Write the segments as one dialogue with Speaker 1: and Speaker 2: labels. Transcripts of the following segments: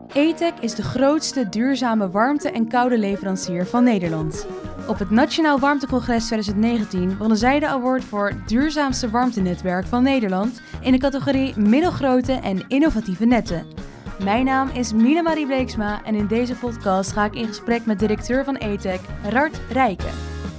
Speaker 1: ETEC is de grootste duurzame warmte- en koude leverancier van Nederland. Op het Nationaal Warmtecongres 2019 wonnen zij de award voor Duurzaamste Warmtenetwerk van Nederland in de categorie Middelgrote en Innovatieve Netten. Mijn naam is Miele Marie Bleeksma en in deze podcast ga ik in gesprek met directeur van ETEC, Rart Rijken.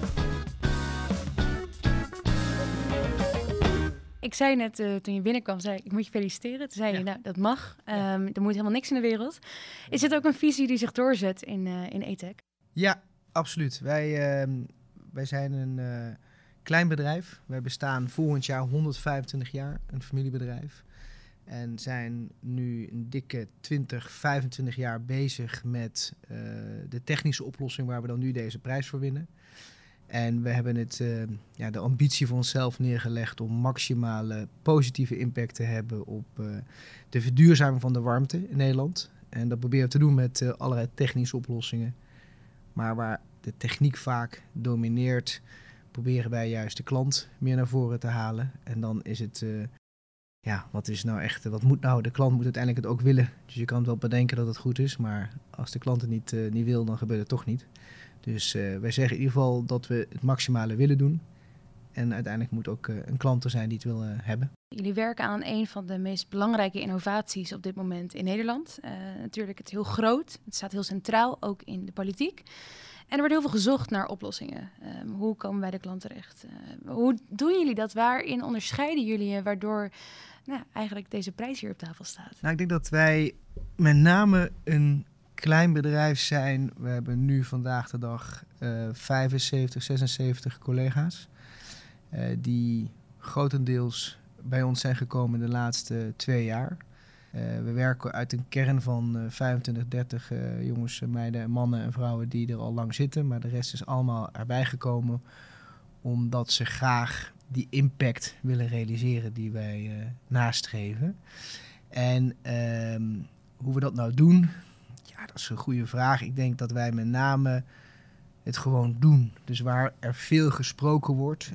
Speaker 1: Ik zei net, toen je binnenkwam, ik moet je feliciteren. Toen zei je, nou, dat mag. Er moet helemaal niks in de wereld. Is het ook een visie die zich doorzet in ETEC?
Speaker 2: Ja, absoluut. Wij zijn een klein bedrijf. Wij bestaan volgend jaar 125 jaar, een familiebedrijf. En zijn nu een dikke 25 jaar bezig met de technische oplossing waar we dan nu deze prijs voor winnen. En we hebben de ambitie voor onszelf neergelegd om maximale positieve impact te hebben op de verduurzaming van de warmte in Nederland. En dat proberen we te doen met allerlei technische oplossingen. Maar waar de techniek vaak domineert, proberen wij juist de klant meer naar voren te halen. En dan is het, wat moet nou? De klant moet uiteindelijk het ook willen. Dus je kan wel bedenken dat het goed is, maar als de klant het niet wil, dan gebeurt het toch niet. Dus wij zeggen in ieder geval dat we het maximale willen doen. En uiteindelijk moet ook een klant er zijn die het wil hebben.
Speaker 1: Jullie werken aan een van de meest belangrijke innovaties op dit moment in Nederland. Natuurlijk het heel groot. Het staat heel centraal, ook in de politiek. En er wordt heel veel gezocht naar oplossingen. Hoe komen wij de klant terecht? Hoe doen jullie dat? Waarin onderscheiden jullie je waardoor eigenlijk deze prijs hier op tafel staat?
Speaker 2: Nou, ik denk dat wij met name een klein bedrijf zijn. We hebben nu vandaag de dag 75, 76 collega's. Die grotendeels bij ons zijn gekomen de laatste 2 jaar. We werken uit een kern van 25, 30 jongens, meiden, mannen en vrouwen die er al lang zitten. Maar de rest is allemaal erbij gekomen omdat ze graag die impact willen realiseren die wij nastreven. En hoe we dat nou doen, ja, dat is een goede vraag. Ik denk dat wij met name het gewoon doen. Dus waar er veel gesproken wordt,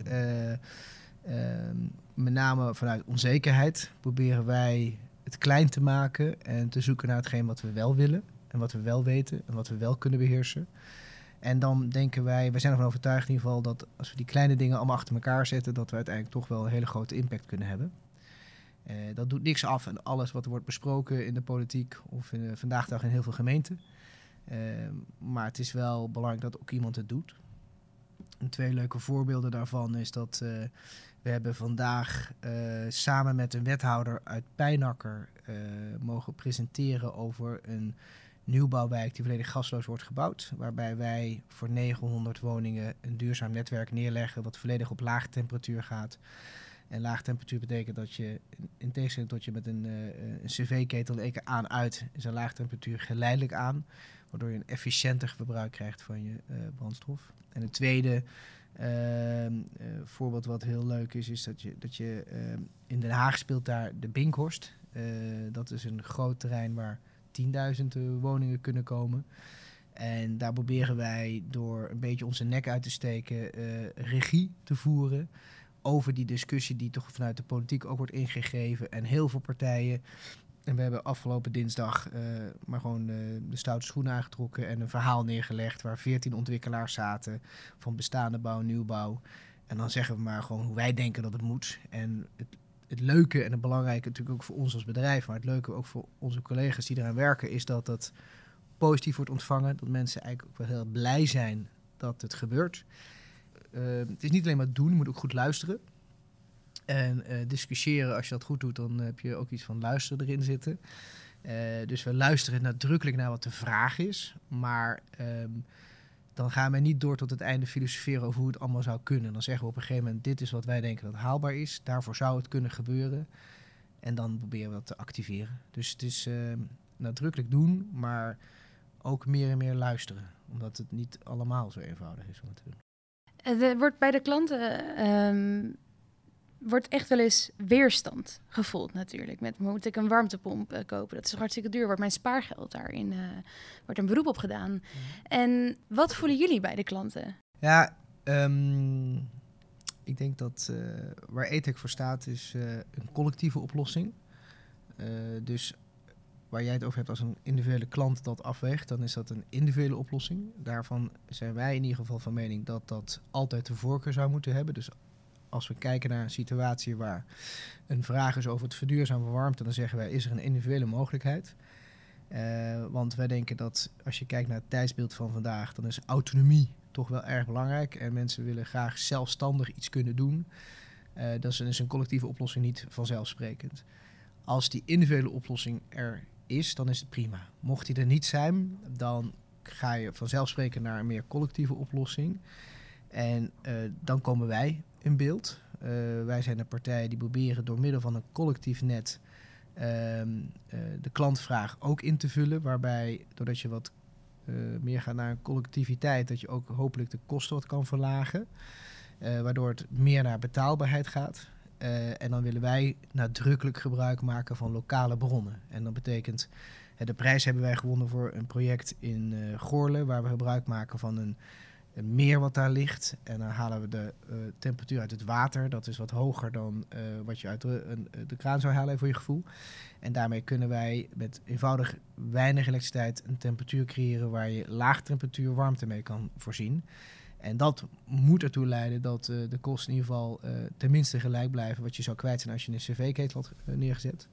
Speaker 2: met name vanuit onzekerheid, proberen wij het klein te maken en te zoeken naar hetgeen wat we wel willen en wat we wel weten en wat we wel kunnen beheersen. En dan denken wij zijn ervan overtuigd in ieder geval dat als we die kleine dingen allemaal achter elkaar zetten, dat we uiteindelijk toch wel een hele grote impact kunnen hebben. Dat doet niks af en alles wat er wordt besproken in de politiek of vandaag de dag in heel veel gemeenten. Maar het is wel belangrijk dat ook iemand het doet. En 2 leuke voorbeelden daarvan is dat we hebben vandaag samen met een wethouder uit Pijnacker mogen presenteren over een nieuwbouwwijk die volledig gasloos wordt gebouwd. Waarbij wij voor 900 woningen een duurzaam netwerk neerleggen wat volledig op lage temperatuur gaat. En laag temperatuur betekent dat je, in tegenstelling tot je met een cv-ketel één keer aan-uit, is een laag temperatuur geleidelijk aan. Waardoor je een efficiënter verbruik krijgt van je brandstof. En het tweede voorbeeld wat heel leuk is dat je in Den Haag speelt daar de Binkhorst. Dat is een groot terrein waar 10.000 woningen kunnen komen. En daar proberen wij door een beetje onze nek uit te steken regie te voeren over die discussie die toch vanuit de politiek ook wordt ingegeven. En heel veel partijen. En we hebben afgelopen dinsdag maar gewoon de stoute schoenen aangetrokken en een verhaal neergelegd waar 14 ontwikkelaars zaten van bestaande bouw, nieuwbouw. En dan zeggen we maar gewoon hoe wij denken dat het moet. En het leuke en het belangrijke natuurlijk ook voor ons als bedrijf, maar het leuke ook voor onze collega's die eraan werken, is dat dat positief wordt ontvangen. Dat mensen eigenlijk ook wel heel blij zijn dat het gebeurt. Het is niet alleen maar doen, je moet ook goed luisteren. En discussiëren, als je dat goed doet, dan heb je ook iets van luisteren erin zitten. Dus we luisteren nadrukkelijk naar wat de vraag is. Maar dan gaan we niet door tot het einde filosoferen over hoe het allemaal zou kunnen. Dan zeggen we op een gegeven moment, dit is wat wij denken dat haalbaar is. Daarvoor zou het kunnen gebeuren. En dan proberen we dat te activeren. Dus het is nadrukkelijk doen, maar ook meer en meer luisteren. Omdat het niet allemaal zo eenvoudig is om het te doen.
Speaker 1: Er wordt bij de klanten wordt echt wel eens weerstand gevoeld natuurlijk. Moet ik een warmtepomp kopen? Dat is hartstikke duur. Wordt mijn spaargeld daarin? Wordt een beroep op gedaan? Mm. En wat voelen jullie bij de klanten?
Speaker 2: Ja, ik denk dat waar ETEC voor staat is een collectieve oplossing. Dus waar jij het over hebt als een individuele klant dat afweegt, dan is dat een individuele oplossing. Daarvan zijn wij in ieder geval van mening dat dat altijd de voorkeur zou moeten hebben. Dus als we kijken naar een situatie waar een vraag is over het verduurzamen van warmte, dan zeggen wij, is er een individuele mogelijkheid? Want wij denken dat als je kijkt naar het tijdsbeeld van vandaag, dan is autonomie toch wel erg belangrijk. En mensen willen graag zelfstandig iets kunnen doen. Dat is dus een collectieve oplossing niet vanzelfsprekend. Als die individuele oplossing er is, dan is het prima. Mocht die er niet zijn, dan ga je vanzelfsprekend naar een meer collectieve oplossing. En dan komen wij in beeld. Wij zijn een partij die proberen door middel van een collectief net de klantvraag ook in te vullen. Waarbij, doordat je wat meer gaat naar een collectiviteit, dat je ook hopelijk de kosten wat kan verlagen. Waardoor het meer naar betaalbaarheid gaat. En dan willen wij nadrukkelijk gebruik maken van lokale bronnen. En dat betekent, de prijs hebben wij gewonnen voor een project in Goorle, waar we gebruik maken van een meer wat daar ligt. En dan halen we de temperatuur uit het water. Dat is wat hoger dan wat je uit de kraan zou halen voor je gevoel. En daarmee kunnen wij met eenvoudig weinig elektriciteit een temperatuur creëren waar je laag temperatuur warmte mee kan voorzien. En dat moet ertoe leiden dat de kosten in ieder geval tenminste gelijk blijven wat je zou kwijt zijn als je een cv-ketel had neergezet.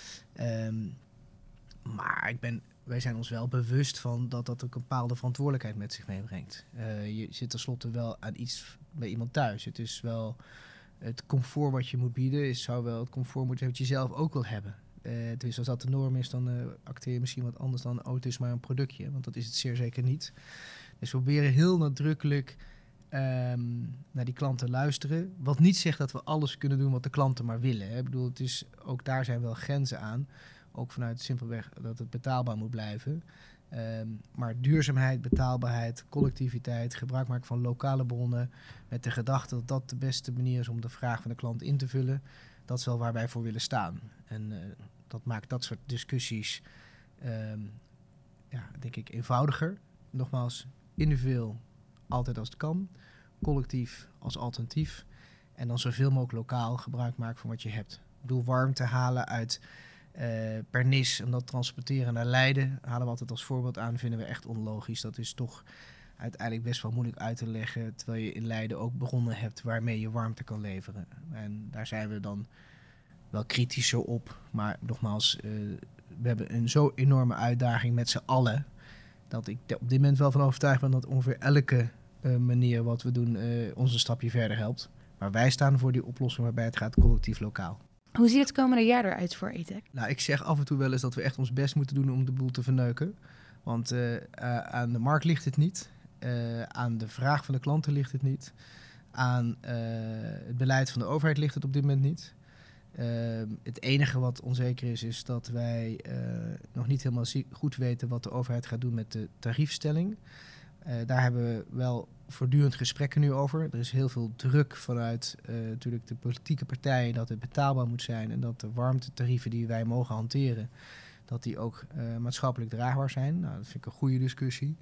Speaker 2: Maar wij zijn ons wel bewust van dat dat ook een bepaalde verantwoordelijkheid met zich meebrengt. Je zit tenslotte wel aan iets bij iemand thuis. Het is wel het comfort wat je moet bieden, zou wel het comfort moeten hebben wat je zelf ook wil hebben. Dus als dat de norm is, dan acteer je misschien wat anders dan auto is maar een productje. Want dat is het zeer zeker niet. Dus we proberen heel nadrukkelijk naar die klanten luisteren. Wat niet zegt dat we alles kunnen doen wat de klanten maar willen. Hè. Ik bedoel, ook daar zijn wel grenzen aan. Ook vanuit simpelweg dat het betaalbaar moet blijven. Maar duurzaamheid, betaalbaarheid, collectiviteit, gebruik maken van lokale bronnen, met de gedachte dat dat de beste manier is om de vraag van de klant in te vullen, dat is wel waar wij voor willen staan. En dat maakt dat soort discussies, denk ik, eenvoudiger. Nogmaals, individueel altijd als het kan, collectief als alternatief en dan zoveel mogelijk lokaal gebruik maken van wat je hebt. Ik bedoel, warmte halen uit Pernis en dat transporteren naar Leiden halen we altijd als voorbeeld aan, vinden we echt onlogisch. Dat is toch uiteindelijk best wel moeilijk uit te leggen, terwijl je in Leiden ook bronnen hebt waarmee je warmte kan leveren. En daar zijn we dan wel kritischer op, maar nogmaals, we hebben een zo enorme uitdaging met z'n allen, dat ik op dit moment wel van overtuigd ben dat ongeveer elke manier wat we doen ons een stapje verder helpt. Maar wij staan voor die oplossing waarbij het gaat collectief lokaal.
Speaker 1: Hoe ziet het komende jaar eruit voor ETEC?
Speaker 2: Nou, ik zeg af en toe wel eens dat we echt ons best moeten doen om de boel te verneuken. Want aan de markt ligt het niet. Aan de vraag van de klanten ligt het niet. Aan het beleid van de overheid ligt het op dit moment niet. Het enige wat onzeker is dat wij nog niet helemaal goed weten wat de overheid gaat doen met de tariefstelling. Daar hebben we wel voortdurend gesprekken nu over. Er is heel veel druk vanuit natuurlijk de politieke partijen dat het betaalbaar moet zijn en dat de warmtetarieven die wij mogen hanteren, dat die ook maatschappelijk draagbaar zijn. Nou, dat vind ik een goede discussie.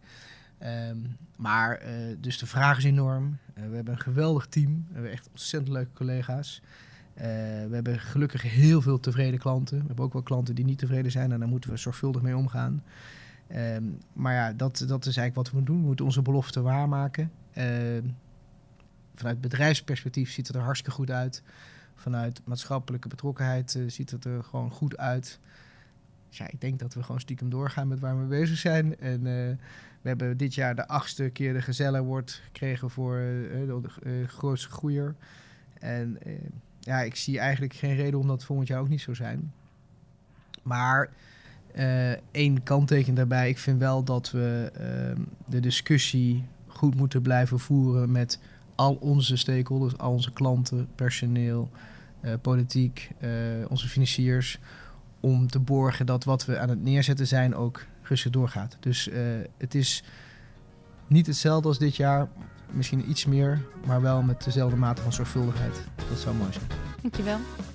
Speaker 2: Dus de vraag is enorm. We hebben een geweldig team. We hebben echt ontzettend leuke collega's. We hebben gelukkig heel veel tevreden klanten. We hebben ook wel klanten die niet tevreden zijn en daar moeten we zorgvuldig mee omgaan. Maar ja, dat is eigenlijk wat we moeten doen. We moeten onze beloften waarmaken. Vanuit bedrijfsperspectief ziet het er hartstikke goed uit. Vanuit maatschappelijke betrokkenheid ziet het er gewoon goed uit. Dus ja, ik denk dat we gewoon stiekem doorgaan met waar we bezig zijn. En we hebben dit jaar de 8e keer de Gazelle Award gekregen voor de grootste groeier. En ik zie eigenlijk geen reden om dat volgend jaar ook niet zo zijn. Maar één kanttekening daarbij. Ik vind wel dat we de discussie goed moeten blijven voeren met al onze stakeholders, al onze klanten, personeel, politiek, onze financiers, om te borgen dat wat we aan het neerzetten zijn ook rustig doorgaat. Dus het is niet hetzelfde als dit jaar, misschien iets meer, maar wel met dezelfde mate van zorgvuldigheid. Dat zou mooi zijn.
Speaker 1: Dankjewel.